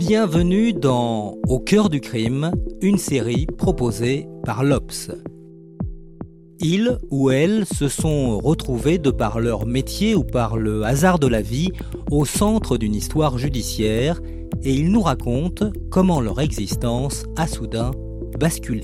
Bienvenue dans Au cœur du crime, une série proposée par l'Obs. Ils ou elles se sont retrouvés de par leur métier ou par le hasard de la vie au centre d'une histoire judiciaire et ils nous racontent comment leur existence a soudain basculé.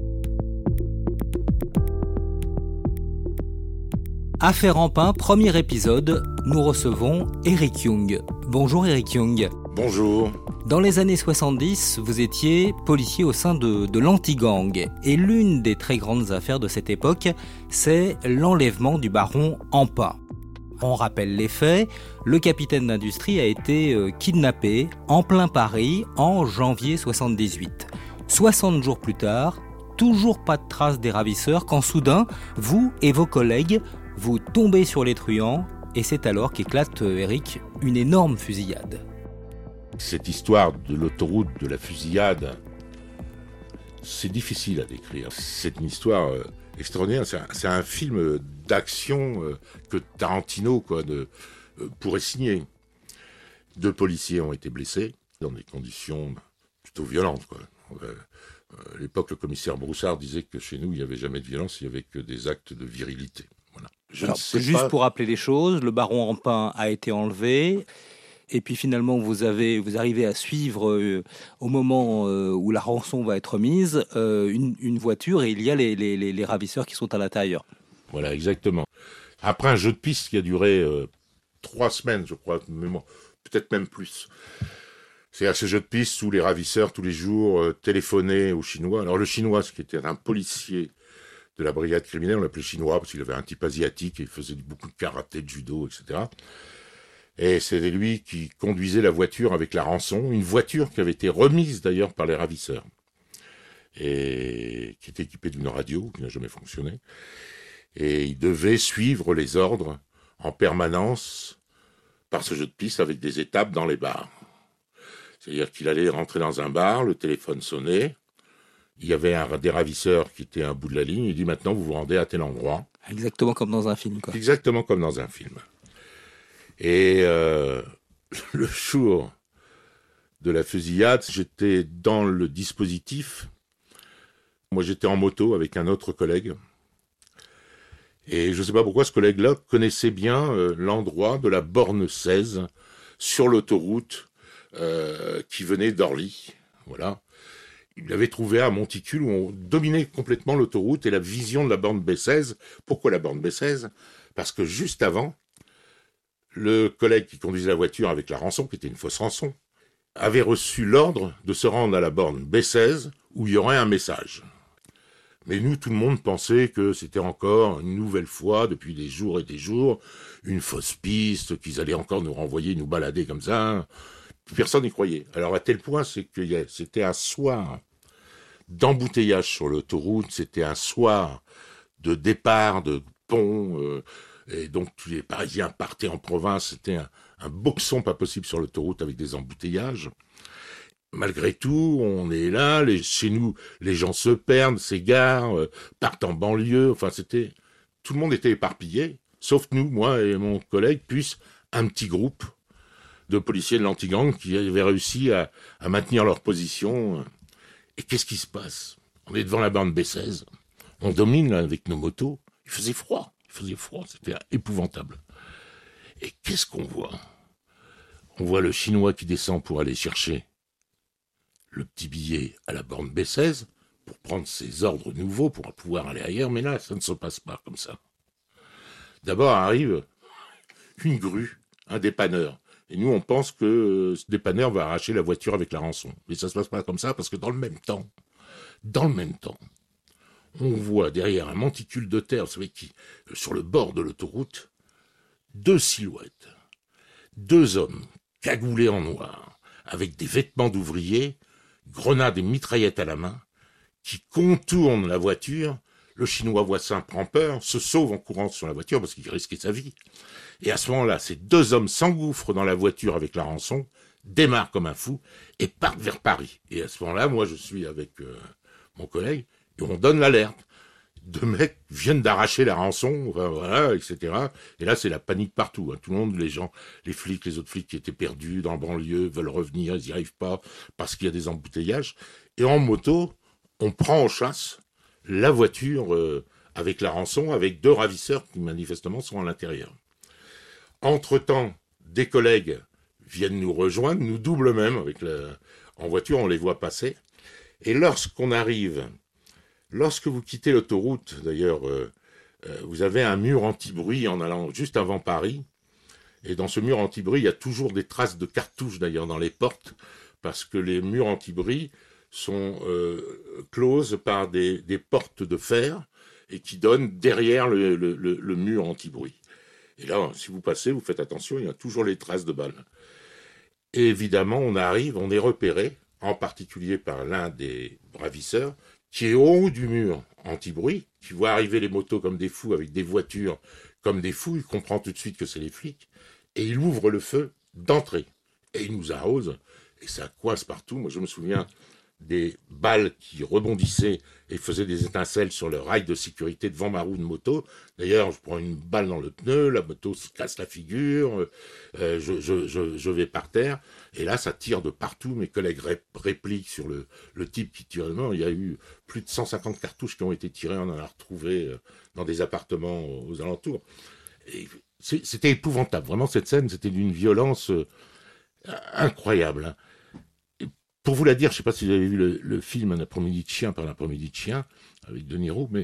Affaire Rampin, premier épisode, nous recevons Eric Young. Bonjour Eric Young. Bonjour. Dans les années 70, vous étiez policier au sein de l'anti-gang. Et l'une des très grandes affaires de cette époque, c'est l'enlèvement du baron Rampin. On rappelle les faits, le capitaine d'industrie a été kidnappé en plein Paris en janvier 78. 60 jours plus tard, toujours pas de traces des ravisseurs quand soudain, vous et vos collègues, vous tombez sur les truands et c'est alors qu'éclate, Eric, une énorme fusillade. Cette histoire de l'autoroute, de la fusillade, c'est difficile à décrire. C'est une histoire extraordinaire. C'est un film d'action que Tarantino pourrait signer. 2 policiers ont été blessés dans des conditions plutôt violentes. À l'époque, le commissaire Broussard disait que chez nous, il n'y avait jamais de violence, il n'y avait que des actes de virilité. Voilà. Juste pour rappeler les choses, le baron Rampin a été enlevé. Et puis finalement, vous arrivez à suivre, au moment où la rançon va être mise, une voiture et il y a les ravisseurs qui sont à l'intérieur. Voilà, exactement. Après un jeu de piste qui a duré 3 semaines, je crois, peut-être même plus. C'est-à-dire ce jeu de piste où les ravisseurs, tous les jours, téléphonaient aux Chinois. Alors le Chinois, ce qui était un policier de la brigade criminelle, on l'appelait Chinois parce qu'il avait un type asiatique et il faisait beaucoup de karaté, de judo, etc. Et c'était lui qui conduisait la voiture avec la rançon, une voiture qui avait été remise d'ailleurs par les ravisseurs, et qui était équipée d'une radio qui n'a jamais fonctionné. Et il devait suivre les ordres en permanence par ce jeu de piste avec des étapes dans les bars. C'est-à-dire qu'il allait rentrer dans un bar, le téléphone sonnait, il y avait des ravisseurs qui étaient à un bout de la ligne, il dit maintenant vous vous rendez à tel endroit. Exactement comme dans un film, quoi. Exactement comme dans un film. Et le jour de la fusillade, j'étais dans le dispositif. Moi, j'étais en moto avec un autre collègue. Et je ne sais pas pourquoi ce collègue-là connaissait bien l'endroit de la borne 16 sur l'autoroute qui venait d'Orly. Voilà. Il l'avait trouvé à Monticule où on dominait complètement l'autoroute et la vision de la borne B16. Pourquoi la borne B16 ? Parce que juste avant, le collègue qui conduisait la voiture avec la rançon, qui était une fausse rançon, avait reçu l'ordre de se rendre à la borne B16 où il y aurait un message. Mais nous, tout le monde pensait que c'était encore une nouvelle fois, depuis des jours et des jours, une fausse piste, qu'ils allaient encore nous renvoyer, nous balader comme ça. Personne n'y croyait. Alors à tel point, c'est que c'était un soir d'embouteillage sur l'autoroute, c'était un soir de départ de pont, et donc tous les Parisiens partaient en province, c'était un boxon pas possible sur l'autoroute avec des embouteillages. Malgré tout, on est là, chez nous, les gens se perdent, s'égarent, partent en banlieue, enfin tout le monde était éparpillé, sauf nous, moi et mon collègue, plus un petit groupe de policiers de l'anti-gang qui avaient réussi à maintenir leur position. Et qu'est-ce qui se passe ? On est devant la borne B16, on domine là, avec nos motos, il faisait froid, c'était épouvantable. Et qu'est-ce qu'on voit ? On voit le Chinois qui descend pour aller chercher le petit billet à la borne B16 pour prendre ses ordres nouveaux pour pouvoir aller ailleurs, mais là, ça ne se passe pas comme ça. D'abord arrive une grue, un dépanneur. Et nous, on pense que ce dépanneur va arracher la voiture avec la rançon. Mais ça ne se passe pas comme ça, parce que dans le même temps, on voit derrière un monticule de terre, vous savez, sur le bord de l'autoroute, 2 silhouettes. 2 hommes cagoulés en noir, avec des vêtements d'ouvriers, grenades et mitraillettes à la main, qui contournent la voiture. Le Chinois voit ça, prend peur, se sauve en courant sur la voiture parce qu'il risquait sa vie. Et à ce moment-là, ces 2 hommes s'engouffrent dans la voiture avec la rançon, démarrent comme un fou et partent vers Paris. Et à ce moment-là, moi, je suis avec mon collègue et on donne l'alerte. deux mecs viennent d'arracher la rançon, enfin, voilà, etc. Et là, c'est la panique partout. Tout le monde, les gens, les flics, les autres flics qui étaient perdus dans le banlieue, veulent revenir, ils n'y arrivent pas parce qu'il y a des embouteillages. Et en moto, on prend en chasse la voiture avec la rançon, avec deux ravisseurs qui manifestement sont à l'intérieur. Entre-temps, des collègues viennent nous rejoindre, nous doublent même en voiture, on les voit passer. Et lorsque vous quittez l'autoroute, d'ailleurs, vous avez un mur anti-bruit en allant juste avant Paris. Et dans ce mur anti-bruit, il y a toujours des traces de cartouches d'ailleurs dans les portes, parce que les murs anti-bruit sont closes par des portes de fer et qui donnent derrière le mur anti-bruit. Et là, si vous passez, vous faites attention, il y a toujours les traces de balles. Et évidemment, on est repéré, en particulier par l'un des ravisseurs, qui est au haut du mur anti-bruit, qui voit arriver les motos comme des fous, avec des voitures comme des fous, il comprend tout de suite que c'est les flics, et il ouvre le feu d'entrée. Et il nous arrose, et ça coince partout. Moi, je me souviens des balles qui rebondissaient et faisaient des étincelles sur le rail de sécurité devant ma roue de moto. D'ailleurs, je prends une balle dans le pneu, la moto se casse la figure, je vais par terre, et là, ça tire de partout. Mes collègues répliquent sur le type qui tire. Non, il y a eu plus de 150 cartouches qui ont été tirées, on en a retrouvé dans des appartements aux alentours. Et c'était épouvantable, vraiment, cette scène, c'était d'une violence incroyable. Pour vous la dire, je ne sais pas si vous avez vu le film Un après-midi de chien par l'après-midi de chien, avec De Niro, mais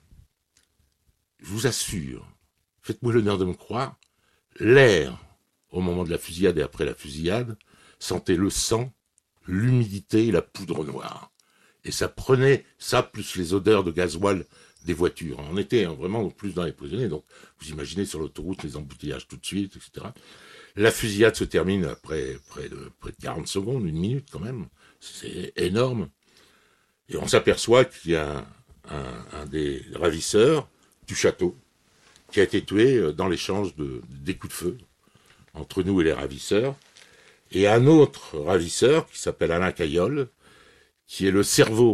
je vous assure, faites-moi l'honneur de me croire, l'air, au moment de la fusillade et après la fusillade, sentait le sang, l'humidité et la poudre noire. Et ça prenait ça, plus les odeurs de gasoil des voitures. On était vraiment plus dans les prisonniers, donc vous imaginez sur l'autoroute les embouteillages tout de suite, etc. La fusillade se termine après près de 40 secondes, une minute quand même. C'est énorme. Et on s'aperçoit qu'il y a un des ravisseurs du château qui a été tué dans l'échange des coups de feu entre nous et les ravisseurs. Et un autre ravisseur qui s'appelle Alain Caillol, qui est le cerveau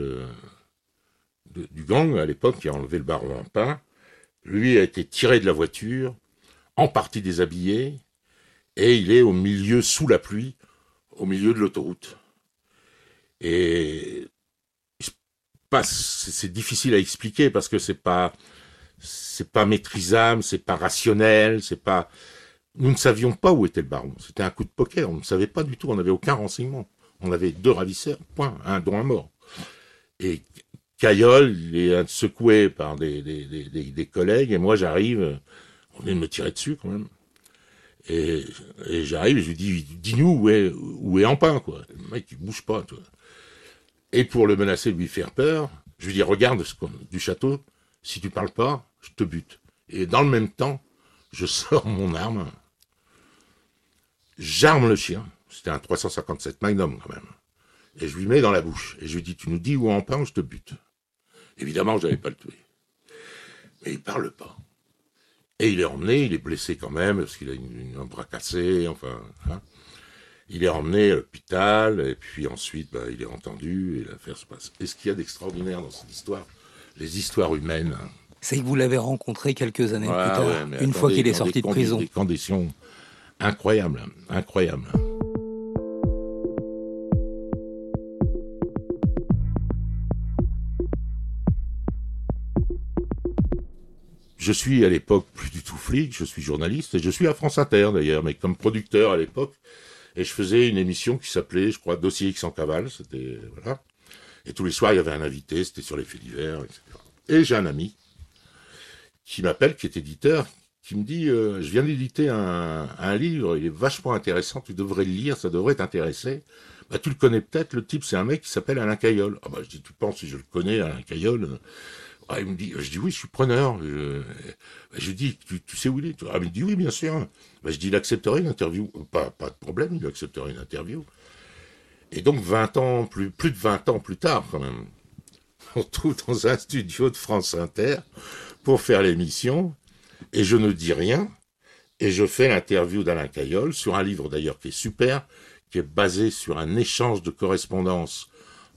du gang à l'époque, qui a enlevé le baron Ampin, lui a été tiré de la voiture, en partie déshabillé, et il est au milieu, sous la pluie, au milieu de l'autoroute. Et c'est difficile à expliquer parce que c'est pas maîtrisable, c'est pas rationnel, nous ne savions pas où était le baron. C'était un coup de poker, on ne savait pas du tout, on n'avait aucun renseignement. On avait deux ravisseurs, point, dont un mort. Et Caillol, il est secoué par des collègues, et moi j'arrive, on vient de me tirer dessus quand même. Et j'arrive et je lui dis, dis-nous où est Ampin, quoi. Le mec, il bouge pas, toi. Et pour le menacer de lui faire peur, je lui dis, regarde du château, si tu parles pas, je te bute. Et dans le même temps, je sors mon arme, j'arme le chien, c'était un 357 Magnum quand même, et je lui mets dans la bouche. Et je lui dis, tu nous dis où est Ampin ou je te bute. Évidemment, je n'allais pas le tuer. Mais il parle pas. Et il est emmené, il est blessé quand même, parce qu'il a un bras cassé, enfin. Hein. Il est emmené à l'hôpital, et puis ensuite, il est entendu, et l'affaire se passe. Et ce qu'il y a d'extraordinaire dans cette histoire, les histoires humaines. C'est que vous l'avez rencontré quelques années plus tard, une fois qu'il est sorti de prison. Des conditions incroyables, incroyables. Je suis à l'époque plus du tout flic, je suis journaliste, et je suis à France Inter d'ailleurs, mais comme producteur à l'époque, et je faisais une émission qui s'appelait, je crois, Dossier X en cavale, c'était, voilà. Et tous les soirs, il y avait un invité, c'était sur les faits divers, etc. Et j'ai un ami qui m'appelle, qui est éditeur, qui me dit, je viens d'éditer un livre, il est vachement intéressant, tu devrais le lire, ça devrait t'intéresser. Tu le connais peut-être, le type, c'est un mec qui s'appelle Alain Caillol. Je dis, tu penses si je le connais, Alain Caillol? Il me dit, je dis oui, je suis preneur. Je dis, tu sais où il est? Il me dit oui, bien sûr. Je dis, il accepterait une interview. Pas de problème, il accepterait une interview. Et donc, plus de 20 ans plus tard, quand même, on se trouve dans un studio de France Inter pour faire l'émission, et je ne dis rien, et je fais l'interview d'Alain Caillol sur un livre d'ailleurs qui est super, qui est basé sur un échange de correspondance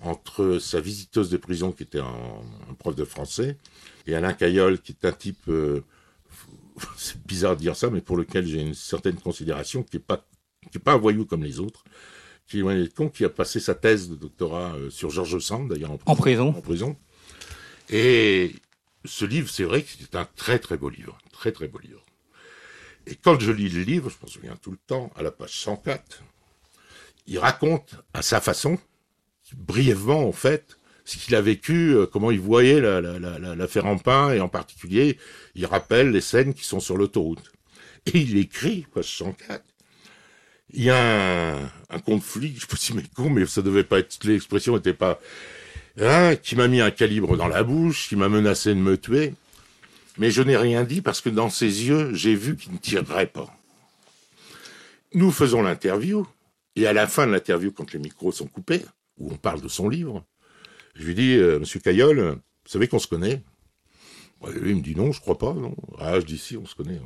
entre sa visiteuse de prison, qui était un prof de français, et Alain Caillol, qui est un type, c'est bizarre de dire ça, mais pour lequel j'ai une certaine considération, qui est pas un voyou comme les autres, qui est loin d'être con, qui a passé sa thèse de doctorat sur George Sand, d'ailleurs En prison. En prison. Et ce livre, c'est vrai que c'est un très très beau livre, très très beau livre. Et quand je lis le livre, je m'en souviens tout le temps, à la page 104, il raconte à sa façon, brièvement en fait, ce qu'il a vécu, comment il voyait l'affaire Ampin, et en particulier, il rappelle les scènes qui sont sur l'autoroute. Et il écrit, page 104, il y a un conflit, je sais pas si c'est con, mais ça devait pas être, l'expression n'était pas, qui m'a mis un calibre dans la bouche, qui m'a menacé de me tuer. Mais je n'ai rien dit parce que dans ses yeux, j'ai vu qu'il ne tirerait pas. Nous faisons l'interview, et à la fin de l'interview, quand les micros sont coupés, où on parle de son livre, je lui dis, Monsieur Caillol, vous savez qu'on se connaît? Lui, il me dit non, je crois pas, non. Ah, je dis si, on se connaît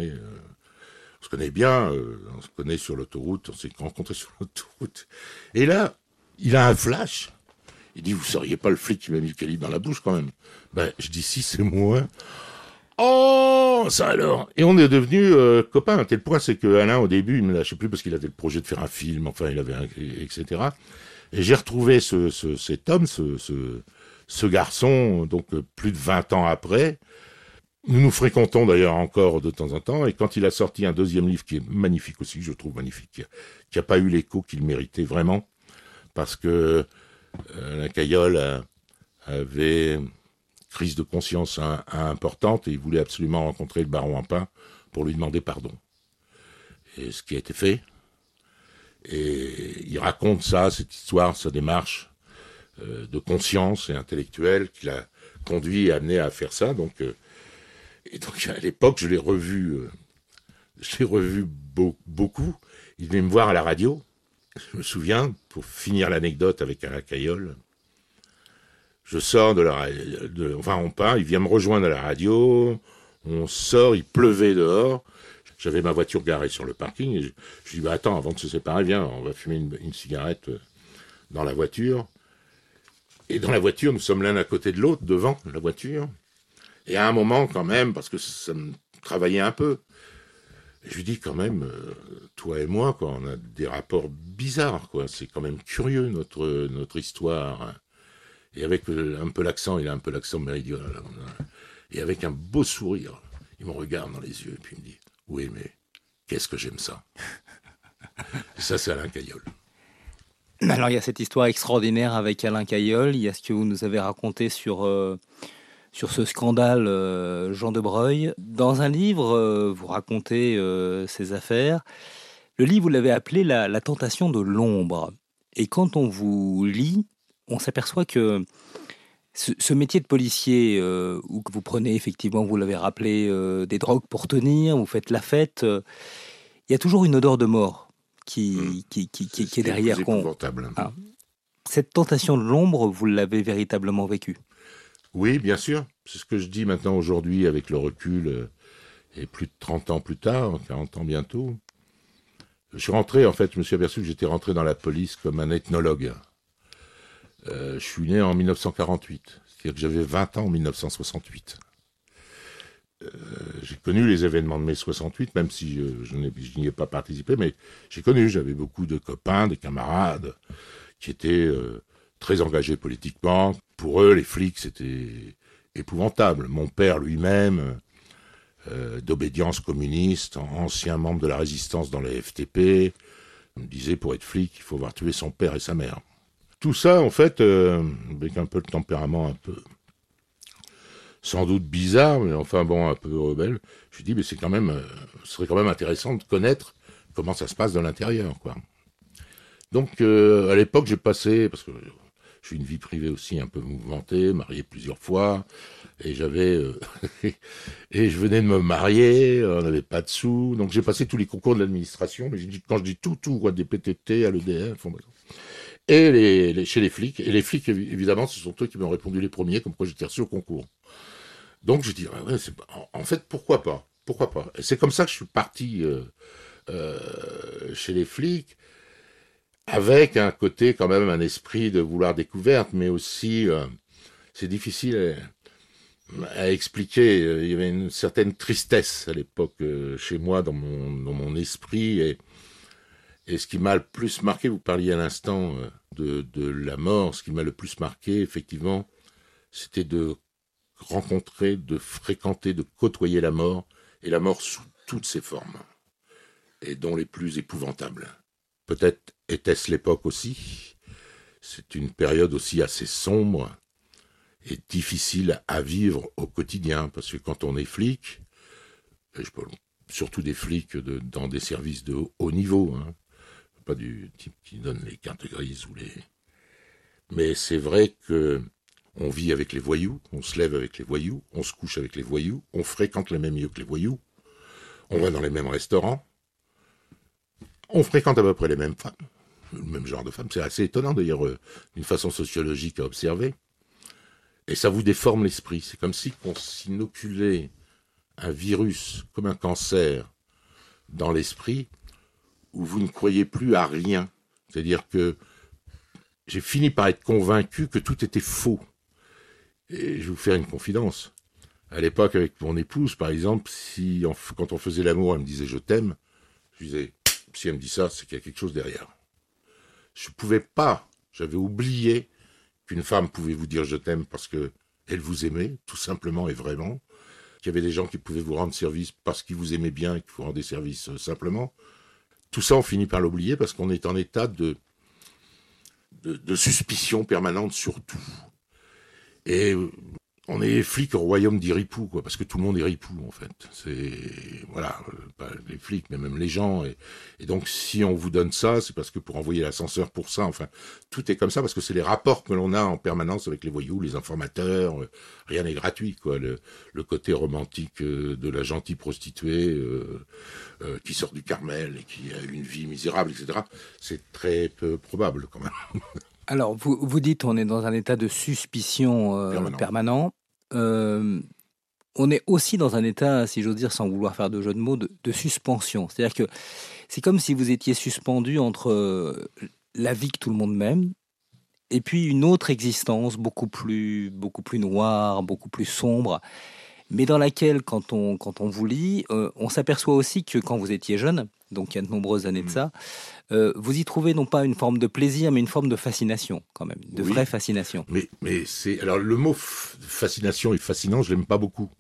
bien, on se connaît sur l'autoroute, on s'est rencontrés sur l'autoroute. Et là, il a un flash. Il dit, vous seriez pas le flic qui m'a mis le calibre dans la bouche quand même? Ben, je dis si, c'est moi. Oh, ça alors. Et on est devenus copains, à tel point, c'est que Alain, au début, il me lâchait plus parce qu'il avait le projet de faire un film, enfin, il avait etc. Et j'ai retrouvé cet homme, ce garçon, donc plus de 20 ans après. Nous nous fréquentons d'ailleurs encore de temps en temps, et quand il a sorti un deuxième livre qui est magnifique aussi, je trouve magnifique, qui a pas eu l'écho qu'il méritait vraiment, parce que la Caillol avait crise de conscience importante, et il voulait absolument rencontrer le baron Ampin pour lui demander pardon. Et ce qui a été fait. Et il raconte ça, cette histoire, sa démarche de conscience et intellectuelle qui l'a conduit et amené à faire ça. Donc, et donc à l'époque, je l'ai revu beaucoup. Il venait me voir à la radio. Je me souviens, pour finir l'anecdote avec Alain Caillol, je sors on part, il vient me rejoindre à la radio, on sort, il pleuvait dehors. J'avais ma voiture garée sur le parking, et je dis, attends, avant de se séparer, viens, on va fumer une cigarette dans la voiture. Et dans la voiture, nous sommes l'un à côté de l'autre, devant la voiture. Et à un moment, quand même, parce que ça me travaillait un peu, je lui dis quand même, toi et moi, quoi, on a des rapports bizarres, quoi. C'est quand même curieux, notre histoire. Et avec un peu l'accent, il a un peu l'accent méridional. Et avec un beau sourire, il me regarde dans les yeux, et puis il me dit, oui, mais qu'est-ce que j'aime ça. Et ça, c'est Alain Caillol. Alors, il y a cette histoire extraordinaire avec Alain Caillol. Il y a ce que vous nous avez raconté sur ce scandale Jean de Breuil. Dans un livre, vous racontez ces affaires. Le livre, vous l'avez appelé la tentation de l'ombre. Et quand on vous lit, on s'aperçoit que ce métier de policier, où que vous prenez effectivement, vous l'avez rappelé, des drogues pour tenir, vous faites la fête, il y a toujours une odeur de mort qui est derrière. C'est épouvantable. Cette tentation de l'ombre, vous l'avez véritablement vécue? Oui, bien sûr. C'est ce que je dis maintenant aujourd'hui avec le recul, et plus de 30 ans plus tard, 40 ans bientôt. Je suis rentré, en fait, je me suis aperçu que j'étais rentré dans la police comme un ethnologue. Je suis né en 1948, c'est-à-dire que j'avais 20 ans en 1968. J'ai connu les événements de mai 68, même si je n'y ai pas participé, mais j'ai connu, j'avais beaucoup de copains, des camarades qui étaient très engagés politiquement. Pour eux, les flics, c'était épouvantable. Mon père lui-même, d'obédience communiste, ancien membre de la résistance dans les FTP, me disait, pour être flic, il faut avoir tué son père et sa mère. Tout ça, en fait, avec un peu de tempérament un peu, sans doute bizarre, mais enfin bon, un peu rebelle, je me dis, mais ce serait quand même intéressant de connaître comment ça se passe de l'intérieur, quoi. Donc, à l'époque, j'ai passé, parce que j'ai une vie privée aussi un peu mouvementée, marié plusieurs fois, et et je venais de me marier, on n'avait pas de sous, donc j'ai passé tous les concours de l'administration, mais quand je dis tout, quoi, des PTT à l'EDF, et chez les flics. Et les flics, évidemment, ce sont eux qui m'ont répondu les premiers, comme quoi j'étais reçu au concours. Donc je dis, ouais, en fait, pourquoi pas? Et c'est comme ça que je suis parti chez les flics. avec un côté quand même, un esprit de vouloir découverte, mais aussi, c'est difficile à expliquer. Il y avait une certaine tristesse à l'époque chez moi, dans mon esprit, et ce qui m'a le plus marqué, vous parliez à l'instant de la mort, ce qui m'a le plus marqué, effectivement, c'était de rencontrer, de fréquenter, de côtoyer la mort, et la mort sous toutes ses formes, et dont les plus épouvantables. Peut-être était-ce l'époque aussi. C'est une période aussi assez sombre et difficile à vivre au quotidien, parce que quand on est flic, et je parle surtout des flics dans des services de haut niveau, hein, pas du type qui donne les cartes grises ou les... Mais c'est vrai que on vit avec les voyous, on se lève avec les voyous, on se couche avec les voyous, on fréquente les mêmes lieux que les voyous, on va dans les mêmes restaurants, on fréquente à peu près les mêmes femmes, le même genre de femmes. C'est assez étonnant d'ailleurs, d'une façon sociologique à observer. Et ça vous déforme l'esprit. C'est comme si on s'inoculait un virus, comme un cancer, dans l'esprit, où vous ne croyez plus à rien. C'est-à-dire que j'ai fini par être convaincu que tout était faux. Et je vais vous faire une confidence. À l'époque, avec mon épouse, par exemple, quand on faisait l'amour, elle me disait « je t'aime », je disais « si elle me dit ça, c'est qu'il y a quelque chose derrière ». Je ne pouvais pas, j'avais oublié qu'une femme pouvait vous dire « je t'aime » parce qu'elle vous aimait, tout simplement et vraiment. Qu'il y avait des gens qui pouvaient vous rendre service parce qu'ils vous aimaient bien et qui vous rendaient service simplement. Tout ça, on finit par l'oublier parce qu'on est en état de suspicion permanente sur tout. Et on est flic au royaume des ripoux, quoi, parce que tout le monde est ripou, en fait. C'est, voilà, pas les flics, mais même les gens. Et donc, si on vous donne ça, c'est parce que pour envoyer l'ascenseur pour ça, enfin, tout est comme ça, parce que c'est les rapports que l'on a en permanence avec les voyous, les informateurs, rien n'est gratuit, quoi. Le côté romantique de la gentille prostituée qui sort du Carmel et qui a une vie misérable, etc., c'est très peu probable, quand même. Alors, vous dites on est dans un état de suspicion Permanent. permanent. Euh, on est aussi dans un état, si j'ose dire, sans vouloir faire de jeu de mots, de suspension. C'est-à-dire que c'est comme si vous étiez suspendu entre la vie que tout le monde mène et puis une autre existence beaucoup plus noire, beaucoup plus sombre, mais dans laquelle, quand on vous lit, on s'aperçoit aussi que quand vous étiez jeune, donc il y a de nombreuses années de ça, vous y trouvez non pas une forme de plaisir, mais une forme de fascination, quand même, de vraie Oui, fascination. mais c'est... Alors, le mot fascination et fascinant, je l'aime pas beaucoup.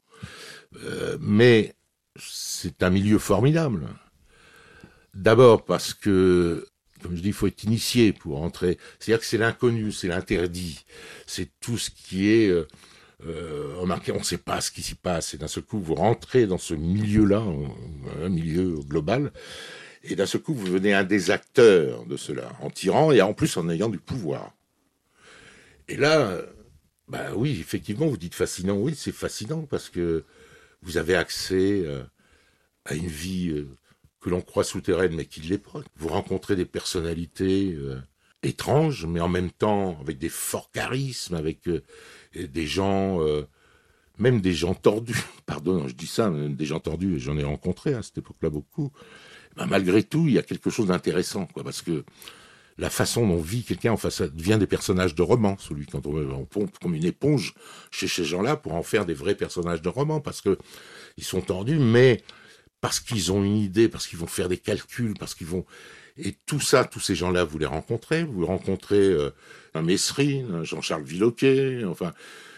Mais c'est un milieu formidable. D'abord parce que, comme je dis, il faut être initié pour entrer. C'est-à-dire que c'est l'inconnu, c'est l'interdit. C'est tout ce qui est remarquez, on ne sait pas ce qui s'y passe. Et d'un seul coup, vous rentrez dans ce milieu-là, un milieu global, et d'un seul coup, vous devenez un des acteurs de cela, en tirant et en plus en ayant du pouvoir. Et là, bah oui, effectivement, vous dites fascinant. Oui, c'est fascinant parce que vous avez accès à une vie que l'on croit souterraine, mais qui ne l'est pas. Vous rencontrez des personnalités étranges, mais en même temps avec des forts charismes, avec des gens, même des gens tordus. Pardon, je dis ça, même des gens tordus, et j'en ai rencontré à cette époque-là beaucoup. Ben, malgré tout, il y a quelque chose d'intéressant, quoi, parce que la façon dont vit quelqu'un, enfin, ça devient des personnages de roman, celui quand on pompe comme une éponge chez ces gens-là pour en faire des vrais personnages de roman, parce que ils sont tordus, mais parce qu'ils ont une idée, parce qu'ils vont faire des calculs, parce qu'ils vont... Et tout ça, tous ces gens-là, vous rencontrez un Messrine, un Jean-Charles Villequet, enfin...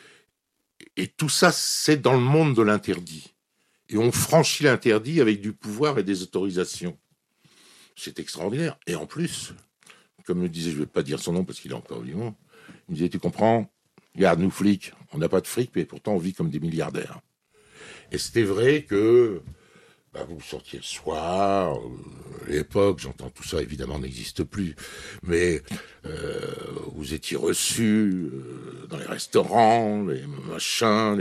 Et tout ça, c'est dans le monde de l'interdit. Et on franchit l'interdit avec du pouvoir et des autorisations. C'est extraordinaire. Et en plus, comme me disait, je ne vais pas dire son nom parce qu'il est encore vivant, il me disait, tu comprends, regarde, nous flics, on n'a pas de fric, mais pourtant on vit comme des milliardaires. Et c'était vrai que bah, vous sortiez le soir, l'époque, j'entends tout ça, évidemment, n'existe plus, mais vous étiez reçus dans les restaurants, les machins,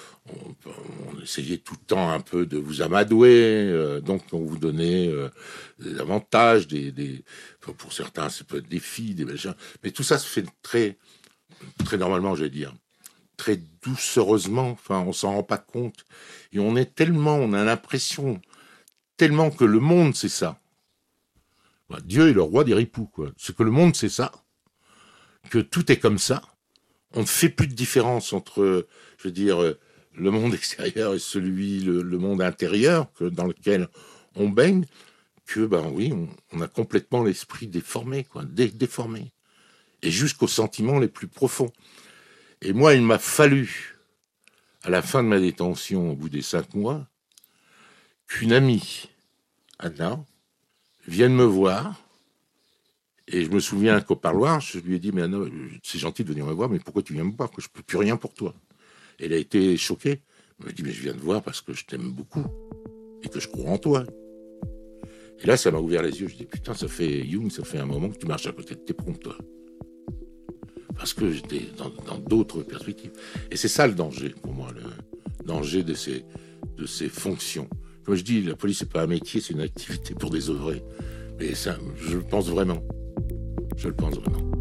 on essayait tout le temps un peu de vous amadouer, donc on vous donnait des avantages, pour certains, ça peut être des filles, des machins, mais tout ça se fait très, très normalement, je vais dire, très doucereusement, enfin, on s'en rend pas compte, et on a l'impression tellement que le monde, c'est ça. Dieu est le roi des ripoux, quoi. C'est que le monde, c'est ça. Que tout est comme ça. On ne fait plus de différence entre, je veux dire, le monde extérieur et le monde intérieur dans lequel on baigne. Que, oui, on a complètement l'esprit déformé, quoi. Déformé. Et jusqu'aux sentiments les plus profonds. Et moi, il m'a fallu, à la fin de ma détention, au bout des 5 mois, qu'une amie, Anna, vienne me voir. Et je me souviens qu'au parloir, je lui ai dit, mais Anna, c'est gentil de venir me voir, mais pourquoi tu viens me voir? Je ne peux plus rien pour toi. Elle a été choquée. Elle m'a dit, mais je viens te voir parce que je t'aime beaucoup et que je crois en toi. Et là, ça m'a ouvert les yeux. Je dis, putain, ça fait un moment que tu marches à côté de tes pompes, toi. Parce que j'étais dans d'autres perspectives. Et c'est ça le danger, pour moi, le danger de ces fonctions. Comme je dis, la police, c'est pas un métier, c'est une activité pour désœuvrer. Mais ça, je le pense vraiment. Je le pense vraiment.